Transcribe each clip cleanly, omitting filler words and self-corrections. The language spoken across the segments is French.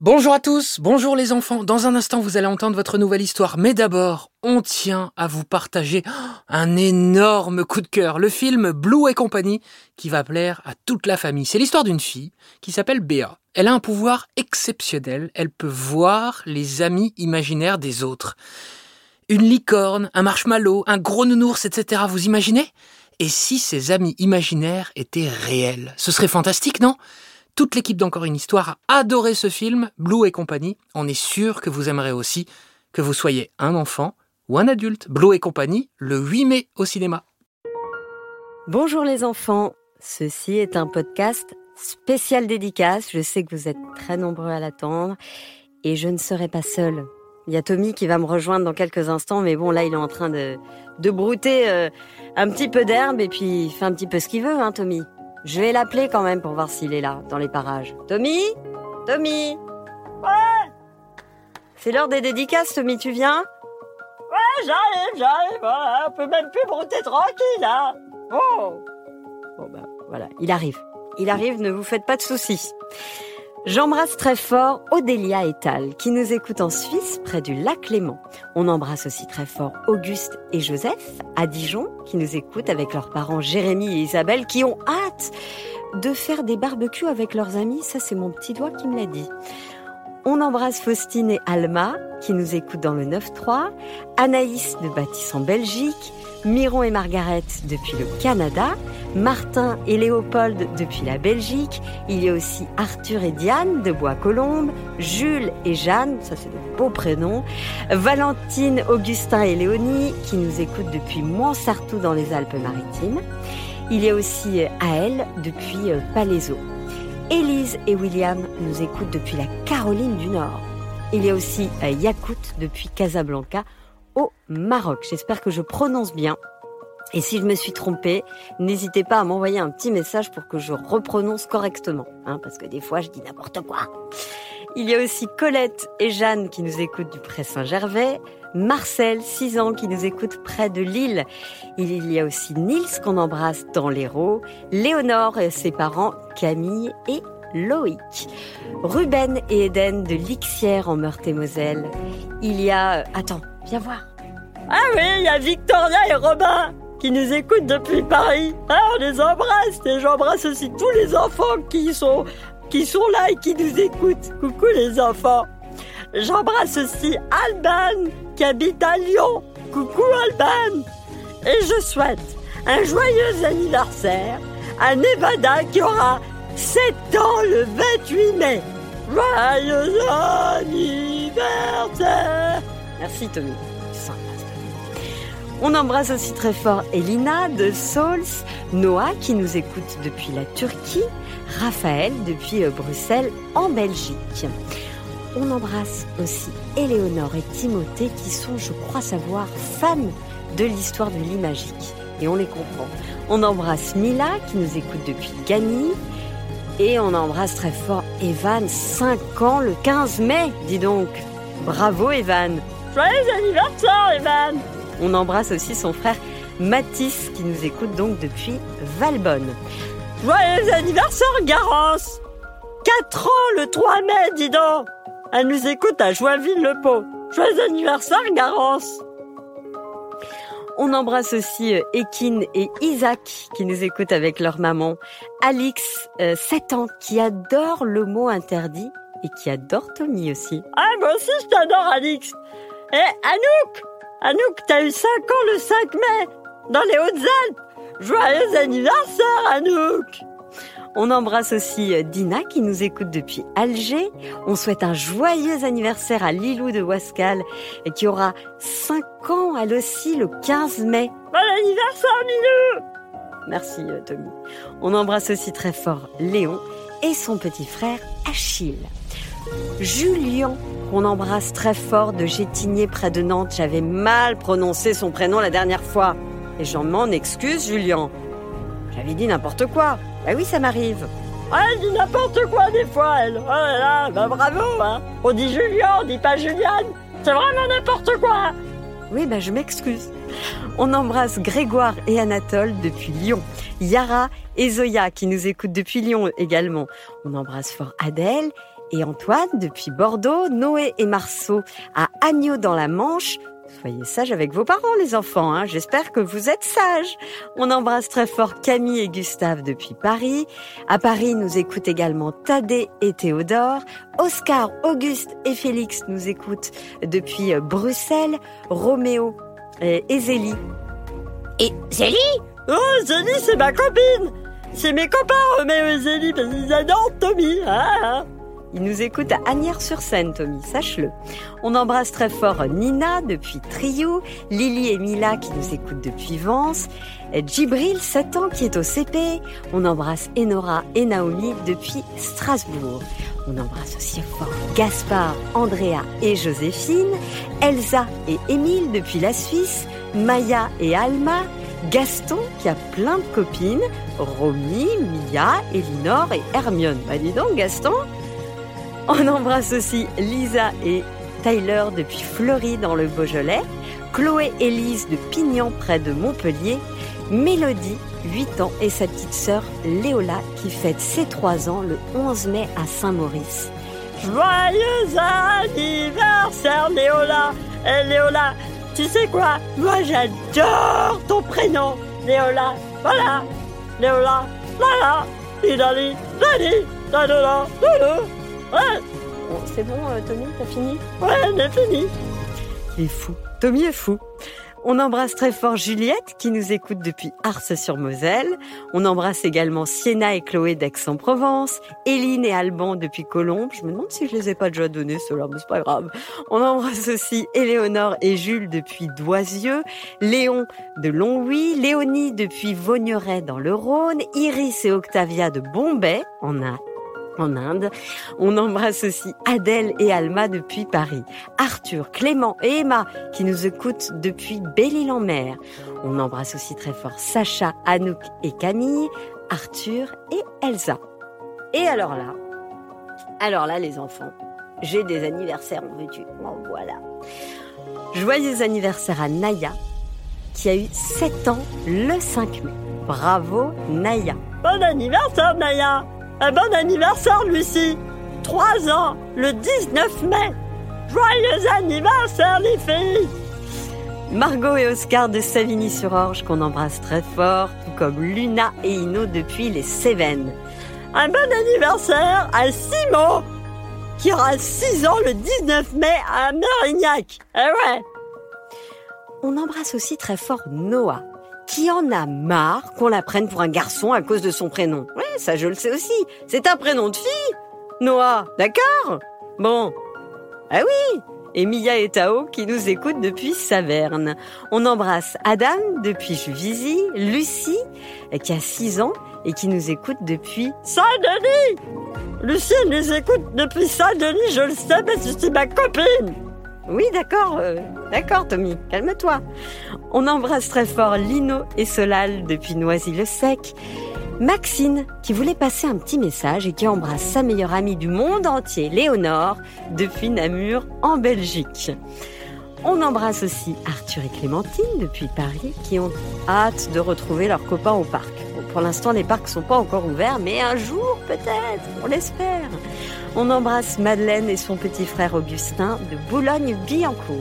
Bonjour à tous, bonjour les enfants. Dans un instant, vous allez entendre votre nouvelle histoire. Mais d'abord, on tient à vous partager un énorme coup de cœur. Le film Blue et compagnie qui va plaire à toute la famille. C'est l'histoire d'une fille qui s'appelle Béa. Elle a un pouvoir exceptionnel. Elle peut voir les amis imaginaires des autres. Une licorne, un marshmallow, un gros nounours, etc. Vous imaginez ? Et si ces amis imaginaires étaient réels ? Ce serait fantastique, non ? Toute l'équipe d'Encore une histoire a adoré ce film, Blue et compagnie. On est sûr que vous aimerez aussi, que vous soyez un enfant ou un adulte. Blue et compagnie, le 8 mai au cinéma. Bonjour les enfants, ceci est un podcast spécial dédicace. Je sais que vous êtes très nombreux à l'attendre et je ne serai pas seule. Il y a Tommy qui va me rejoindre dans quelques instants, mais bon là il est en train de brouter un petit peu d'herbe et puis il fait un petit peu ce qu'il veut, hein Tommy. Je vais l'appeler quand même pour voir s'il est là, dans les parages. Tommy ? Tommy ? Ouais. C'est l'heure des dédicaces, Tommy, tu viens ? Ouais, j'arrive, voilà. On peut même plus brouter tranquille, hein. Oh. Bon bah voilà, il arrive, ne vous faites pas de soucis. J'embrasse très fort Odélia et Tal, qui nous écoutent en Suisse, près du lac Léman. On embrasse aussi très fort Auguste et Joseph, à Dijon, qui nous écoutent avec leurs parents Jérémy et Isabelle, qui ont hâte de faire des barbecues avec leurs amis. Ça, c'est mon petit doigt qui me l'a dit. On embrasse Faustine et Alma, qui nous écoutent dans le 9-3, Anaïs de Bâtisse en Belgique, Miron et Margaret depuis le Canada, Martin et Léopold depuis la Belgique, il y a aussi Arthur et Diane de Bois-Colombes, Jules et Jeanne, ça c'est de beaux prénoms, Valentine, Augustin et Léonie qui nous écoutent depuis Montsartou dans les Alpes-Maritimes, il y a aussi Aël depuis Palaiseau. Élise et William nous écoutent depuis la Caroline du Nord. Il y a aussi Yakout depuis Casablanca au Maroc. J'espère que je prononce bien. Et si je me suis trompée, n'hésitez pas à m'envoyer un petit message pour que je reprononce correctement. Parce que des fois, je dis n'importe quoi. Il y a aussi Colette et Jeanne qui nous écoutent du Pré Saint-Gervais. Marcel, 6 ans, qui nous écoute près de Lille. Il y a aussi Nils qu'on embrasse dans l'Hérault. Léonore et ses parents, Camille et Loïc. Ruben et Eden de Lixières en Meurthe-et-Moselle. Il y a... Attends, viens voir. Ah oui, il y a Victoria et Robin qui nous écoutent depuis Paris. On les embrasse et j'embrasse aussi tous les enfants qui sont là et qui nous écoutent. Coucou les enfants. J'embrasse aussi Alban qui habite à Lyon. Coucou Alban. Et je souhaite un joyeux anniversaire à Nevada qui aura 7 ans le 28 mai. Joyeux anniversaire. Merci Tommy. On embrasse aussi très fort Elina de Sauls, Noah qui nous écoute depuis la Turquie, Raphaël depuis Bruxelles en Belgique. On embrasse aussi Éléonore et Timothée qui sont, je crois savoir, fans de l'histoire de l'Imagique. Et on les comprend. On embrasse Mila qui nous écoute depuis Gagny. Et on embrasse très fort Evan, 5 ans le 15 mai, dis donc. Bravo Evan. Joyeux anniversaire Evan. On embrasse aussi son frère Mathis qui nous écoute donc depuis Valbonne. Joyeux anniversaire Garance. 4 ans le 3 mai, dis donc. Elle nous écoute à Joinville-le-Pont. Joyeux anniversaire Garance. On embrasse aussi Ekin et Isaac qui nous écoutent avec leur maman. Alix, 7 ans, qui adore le mot interdit et qui adore Tommy aussi. Ah, moi aussi je t'adore Alix. Et Anouk, t'as eu 5 ans le 5 mai dans les Hautes-Alpes. Joyeux anniversaire Anouk. On embrasse aussi Dina qui nous écoute depuis Alger. On souhaite un joyeux anniversaire à Lilou de Wascal et qui aura 5 ans elle aussi le 15 mai. Bon anniversaire Lilou. Merci Tommy. On embrasse aussi très fort Léon et son petit frère Achille. Julien, qu'on embrasse très fort de Gétigné près de Nantes. J'avais mal prononcé son prénom la dernière fois. Et j'en m'en excuse Julien. J'avais dit n'importe quoi. Bah oui, ça m'arrive. Elle dit n'importe quoi des fois, elle. Oh là là, bah bravo, hein. On dit Julien, on dit pas Juliane. C'est vraiment n'importe quoi. Oui, bah je m'excuse. On embrasse Grégoire et Anatole depuis Lyon. Yara et Zoya qui nous écoutent depuis Lyon également. On embrasse fort Adèle et Antoine depuis Bordeaux, Noé et Marceau à Agneau dans la Manche. Soyez sages avec vos parents, les enfants, hein. J'espère que vous êtes sages. On embrasse très fort Camille et Gustave depuis Paris. À Paris, nous écoutent également Thaddée et Théodore. Oscar, Auguste et Félix nous écoutent depuis Bruxelles. Roméo et Zélie. Et Zélie? Oh, Zélie, c'est ma copine! C'est mes copains, Roméo et Zélie, parce qu'ils adorent Tommy. Ah. Il nous écoute à Asnières-sur-Seine, Tommy, sache-le. On embrasse très fort Nina depuis Triou, Lily et Mila qui nous écoutent depuis Vence, Djibril, 7 ans, qui est au CP. On embrasse Enora et Naomi depuis Strasbourg. On embrasse aussi fort Gaspard, Andrea et Joséphine, Elsa et Émile depuis la Suisse, Maya et Alma, Gaston qui a plein de copines, Romy, Mia, Elinor et Hermione. Bah dis donc Gaston. On embrasse aussi Lisa et Tyler depuis Fleury dans le Beaujolais, Chloé et Lise de Pignan près de Montpellier, Mélodie, 8 ans, et sa petite sœur Léola qui fête ses 3 ans le 11 mai à Saint-Maurice. Joyeux anniversaire Léola! Et Léola, tu sais quoi? Moi j'adore ton prénom, Léola. Voilà, Léola, voilà, Idali, Dali, Dadala, Doudou. Ouais. Bon, c'est bon, Tommy, t'as fini? Ouais, on est fini. Il est fou. Tommy est fou. On embrasse très fort Juliette qui nous écoute depuis Ars-sur-Moselle. On embrasse également Sienna et Chloé d'Aix-en-Provence, Éline et Alban depuis Colombes. Je me demande si je les ai pas déjà donnés ceux-là, mais c'est pas grave. On embrasse aussi Éléonore et Jules depuis Doisieux, Léon de Longwy, Léonie depuis Vaugneray dans le Rhône, Iris et Octavia de Bombay en Inde. On embrasse aussi Adèle et Alma depuis Paris, Arthur, Clément et Emma qui nous écoutent depuis Belle-Île-en-Mer. On embrasse aussi très fort Sacha, Anouk et Camille, Arthur et Elsa. Et alors là les enfants, j'ai des anniversaires, en veux-tu? Bon, voilà. Joyeux anniversaire à Naya qui a eu 7 ans le 5 mai. Bravo Naya. Bon anniversaire Naya. Un bon anniversaire, Lucie. 3 ans, le 19 mai. Joyeux anniversaire, les filles. Margot et Oscar de Savigny-sur-Orge, qu'on embrasse très fort, tout comme Luna et Ino depuis les Cévennes. Un bon anniversaire à Simon, qui aura 6 ans le 19 mai à Mérignac. Eh ouais. On embrasse aussi très fort Noah, qui en a marre qu'on la prenne pour un garçon à cause de son prénom. Oui, ça je le sais aussi. C'est un prénom de fille. Noah, d'accord? Bon. Ah oui. Et Mia et Tao qui nous écoutent depuis Saverne. On embrasse Adam depuis Juvisy, Lucie qui a 6 ans et qui nous écoute depuis Saint-Denis. Lucie nous écoute depuis Saint-Denis, je le sais parce que c'est ma copine. Oui, d'accord, Tommy, calme-toi. On embrasse très fort Lino et Solal depuis Noisy-le-Sec. Maxine, qui voulait passer un petit message et qui embrasse sa meilleure amie du monde entier, Léonore, depuis Namur, en Belgique. On embrasse aussi Arthur et Clémentine depuis Paris, qui ont hâte de retrouver leurs copains au parc. Bon, pour l'instant, les parcs sont pas encore ouverts, mais un jour, peut-être, on l'espère. On embrasse Madeleine et son petit frère Augustin de Boulogne-Billancourt.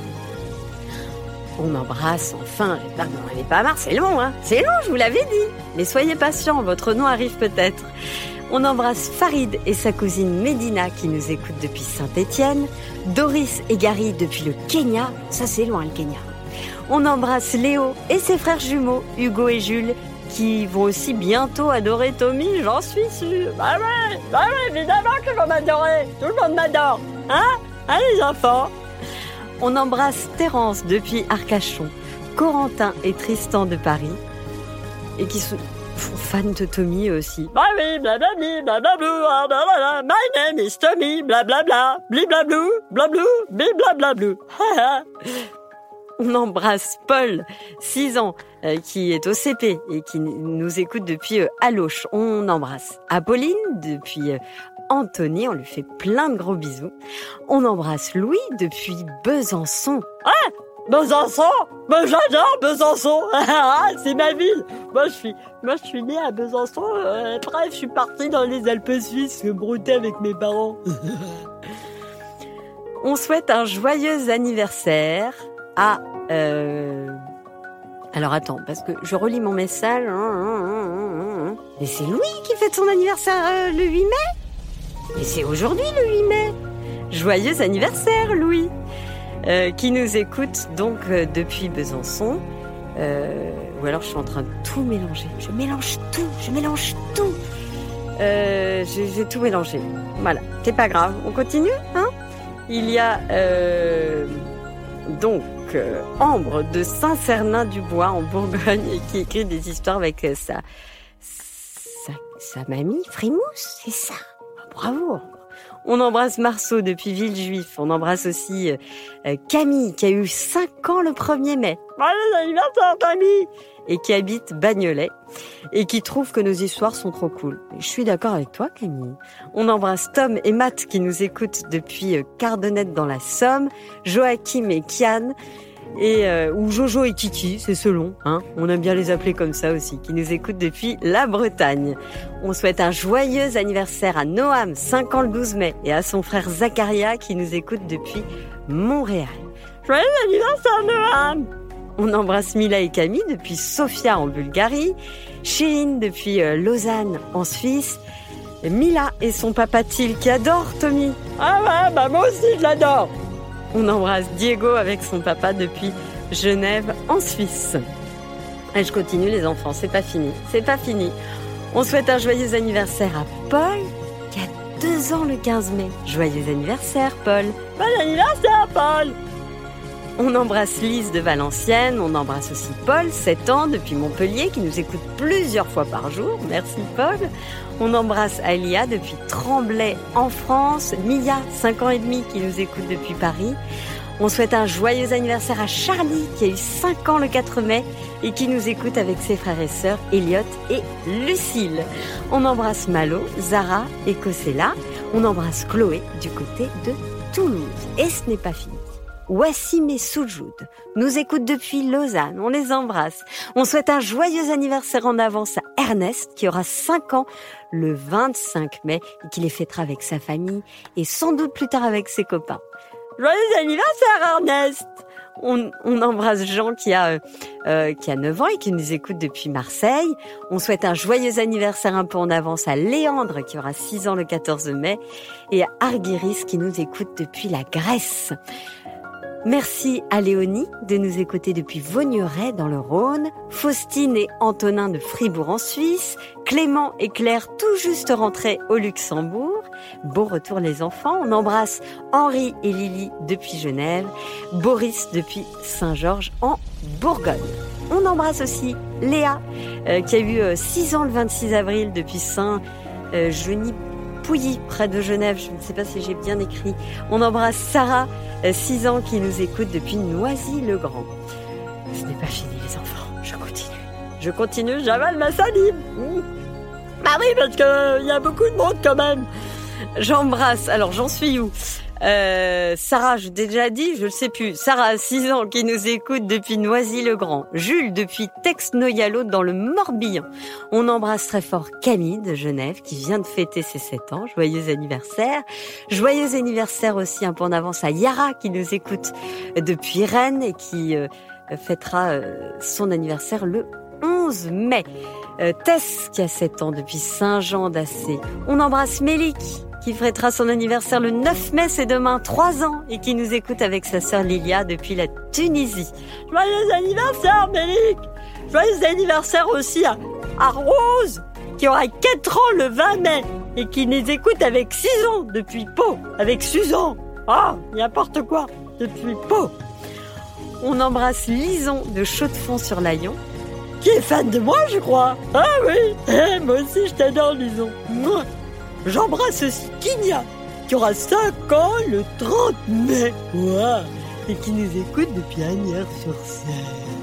On embrasse enfin, j'espère que vous n'en avez pas marre, c'est long, hein. C'est long, je vous l'avais dit. Mais soyez patients, votre nom arrive peut-être. On embrasse Farid et sa cousine Médina qui nous écoutent depuis Saint-Étienne, Doris et Gary depuis le Kenya, ça c'est loin le Kenya. On embrasse Léo et ses frères jumeaux, Hugo et Jules, qui vont aussi bientôt adorer Tommy, j'en suis sûre. Bah ouais, évidemment qu'ils vont m'adorer. Tout le monde m'adore. Hein les enfants? On embrasse Terence depuis Arcachon, Corentin et Tristan de Paris, et qui sont fans de Tommy aussi. Bah oui, blablabli, blablablou, blablabla, my name is Tommy, blablabla, bliblablou, blablou, bliblablou. On embrasse Paul, 6 ans, qui est au CP et qui nous écoute depuis Aloche. On embrasse Apolline depuis Antony, on lui fait plein de gros bisous. On embrasse Louis depuis Besançon. Ah, Besançon? Ben, j'adore Besançon. C'est ma ville. Moi, je suis né à Besançon. Après, je suis parti dans les Alpes suisses me brouter avec mes parents. On souhaite un joyeux anniversaire à... Alors attends, parce que je relis mon message. Et c'est Louis qui fête son anniversaire le 8 mai. Et c'est aujourd'hui le 8 mai. Joyeux anniversaire, Louis. Qui nous écoute donc depuis Besançon. Ou alors je suis en train de tout mélanger. Je mélange tout. J'ai tout mélangé. Voilà, c'est pas grave. On continue, hein? Il y a donc Ambre de Saint-Cernin-du-Bois en Bourgogne qui écrit des histoires avec sa mamie Frimousse, c'est ça. Bravo. On embrasse Marceau depuis Villejuif. On embrasse aussi Camille qui a eu 5 ans le 1er mai. Joyeux anniversaire, Camille! Et qui habite Bagnolet et qui trouve que nos histoires sont trop cool. Je suis d'accord avec toi, Camille. On embrasse Tom et Matt qui nous écoutent depuis Cardonnette dans la Somme, Joachim et Kian, ou Jojo et Kiki, c'est selon, hein. On aime bien les appeler comme ça aussi, qui nous écoutent depuis la Bretagne. On souhaite un joyeux anniversaire à Noam, 5 ans le 12 mai, et à son frère Zacharia qui nous écoute depuis Montréal. Joyeux anniversaire, Noam! On embrasse Mila et Camille depuis Sofia en Bulgarie, Chirine depuis Lausanne en Suisse, Mila et son papa Til qui adore Tommy. Ah ouais, bah moi aussi je l'adore. On embrasse Diego avec son papa depuis Genève en Suisse. Et je continue les enfants, c'est pas fini. On souhaite un joyeux anniversaire à Paul qui a 2 ans le 15 mai. Joyeux anniversaire Paul. Bon anniversaire Paul. On embrasse Lise de Valenciennes, on embrasse aussi Paul, 7 ans, depuis Montpellier, qui nous écoute plusieurs fois par jour. Merci Paul. On embrasse Alia depuis Tremblay en France, Mia, 5 ans et demi, qui nous écoute depuis Paris. On souhaite un joyeux anniversaire à Charlie, qui a eu 5 ans le 4 mai et qui nous écoute avec ses frères et sœurs Elliot et Lucille. On embrasse Malo, Zara et Kosela. On embrasse Chloé du côté de Toulouse. Et ce n'est pas fini. Wassim et Soujoud nous écoutent depuis Lausanne, on les embrasse. On souhaite un joyeux anniversaire en avance à Ernest qui aura 5 ans le 25 mai et qui les fêtera avec sa famille et sans doute plus tard avec ses copains. Joyeux anniversaire Ernest! On embrasse Jean qui a 9 ans et qui nous écoute depuis Marseille. On souhaite un joyeux anniversaire un peu en avance à Léandre qui aura 6 ans le 14 mai et à Argyris qui nous écoute depuis la Grèce. Merci à Léonie de nous écouter depuis Vaugneray dans le Rhône, Faustine et Antonin de Fribourg en Suisse, Clément et Claire tout juste rentrés au Luxembourg. Bon retour les enfants. On embrasse Henri et Lily depuis Genève, Boris depuis Saint-Georges en Bourgogne. On embrasse aussi Léa qui a eu 6 ans le 26 avril depuis Saint-Genis-Pouilly près de Genève. Je ne sais pas si j'ai bien écrit. On embrasse Sarah, 6 ans, qui nous écoute depuis Noisy-le-Grand. Ce n'est pas fini les enfants, je continue, j'avale ma salive. Bah oui, parce que y a beaucoup de monde quand même. J'embrasse, alors j'en suis où? Sarah, je t'ai déjà dit, je ne sais plus. Sarah, 6 ans, qui nous écoute depuis Noisy-le-Grand. Jules, depuis Tex-Noyalo, dans le Morbihan. On embrasse très fort Camille de Genève, qui vient de fêter ses 7 ans. Joyeux anniversaire. Joyeux anniversaire aussi, un peu en avance, à Yara, qui nous écoute depuis Rennes et qui fêtera son anniversaire le 11 mai. Tess, qui a 7 ans depuis Saint-Jean-d'Assé. On embrasse Mélik, qui fêtera son anniversaire le 9 mai, c'est demain, 3 ans, et qui nous écoute avec sa sœur Lilia depuis la Tunisie. Joyeux anniversaire, Mélik! Joyeux anniversaire aussi à Rose, qui aura 4 ans le 20 mai, et qui nous écoute avec 6 ans depuis Pau, avec Suzanne. Ah, n'importe quoi, depuis Pau. On embrasse Lison de Chaux-de-Fonds-sur-Layon, qui est fan de moi, je crois. Ah oui, moi aussi je t'adore, Lison. Moi. J'embrasse aussi Kinia, qui aura 5 ans le 30 mai. Wow. Et qui nous écoute depuis Agnières-sur-Seine.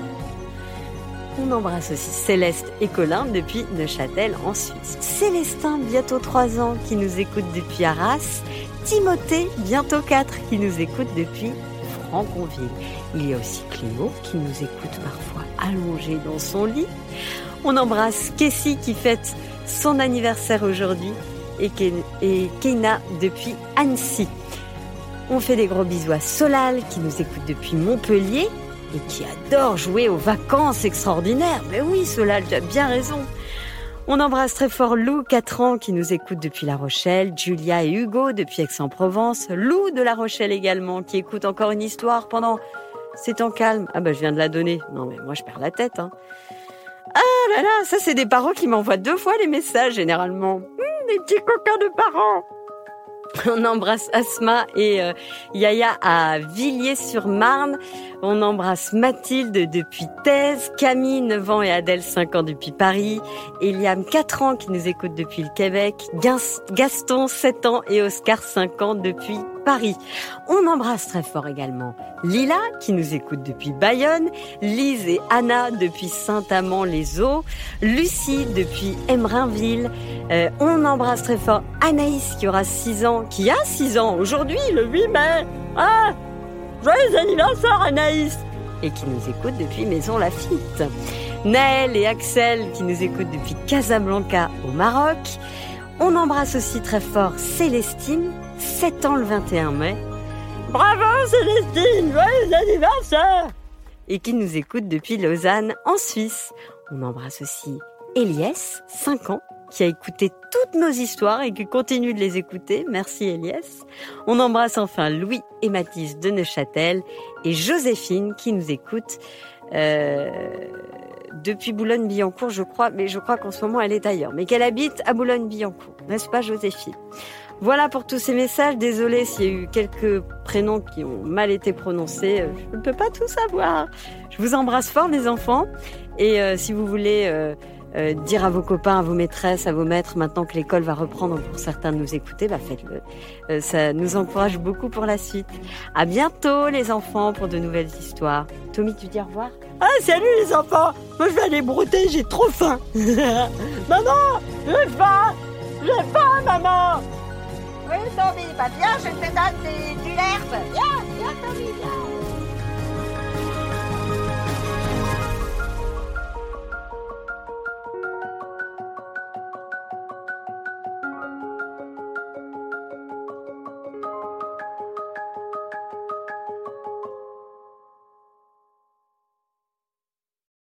On embrasse aussi Céleste et Colin depuis Neuchâtel en Suisse. Célestin, bientôt 3 ans, qui nous écoute depuis Arras. Timothée, bientôt 4, qui nous écoute depuis Franconville. Il y a aussi Cléo qui nous écoute parfois allongée dans son lit. On embrasse Kessie qui fête son anniversaire aujourd'hui et Keina depuis Annecy. On fait des gros bisous à Solal qui nous écoute depuis Montpellier et qui adore jouer aux vacances extraordinaires. Mais oui, Solal, tu as bien raison. On embrasse très fort Lou, 4 ans, qui nous écoute depuis La Rochelle, Julia et Hugo depuis Aix-en-Provence, Lou de La Rochelle également, qui écoute encore une histoire pendant ces temps calmes. Ah bah je viens de la donner. Non mais moi je perds la tête. Ah là là, ça c'est des parents qui m'envoient 2 fois les messages généralement. Des petits coquins de parents. On embrasse Asma et Yaya à Villiers-sur-Marne. On embrasse Mathilde depuis Thèse, Camille, 9 ans et Adèle, 5 ans depuis Paris. Eliam, 4 ans qui nous écoute depuis le Québec. Gaston, 7 ans et Oscar, 5 ans depuis Paris. On embrasse très fort également Lila qui nous écoute depuis Bayonne, Lise et Anna depuis Saint-Amand-les-Eaux, Lucie depuis Emerainville. On embrasse très fort Anaïs qui a 6 ans aujourd'hui, le 8 mai. Ah, joyeux anniversaire Anaïs! Et qui nous écoute depuis Maison Lafitte. Naël et Axel qui nous écoutent depuis Casablanca au Maroc. On embrasse aussi très fort Célestine, 7 ans le 21 mai. Bravo Célestine, joyeux anniversaire! Et qui nous écoute depuis Lausanne en Suisse. On embrasse aussi Eliès, 5 ans, qui a écouté toutes nos histoires et qui continue de les écouter. Merci Eliès. On embrasse enfin Louis et Mathis de Neuchâtel et Joséphine qui nous écoute depuis Boulogne-Billancourt, je crois, mais je crois qu'en ce moment elle est ailleurs, mais qu'elle habite à Boulogne-Billancourt. N'est-ce pas Joséphine? Voilà pour tous ces messages. Désolée s'il y a eu quelques prénoms qui ont mal été prononcés. Je ne peux pas tout savoir. Je vous embrasse fort les enfants. Et si vous voulez dire à vos copains, à vos maîtresses, à vos maîtres, maintenant que l'école va reprendre pour certains de nous écouter, bah faites-le. Ça nous encourage beaucoup pour la suite. À bientôt les enfants pour de nouvelles histoires. Tommy, tu dis au revoir? Ah, salut les enfants! Moi je vais aller brouter, j'ai trop faim! Maman! J'ai faim! J'ai faim, maman! Oui, Tommy, bah viens, je te donne du l'herbe. Viens, Tommy, viens.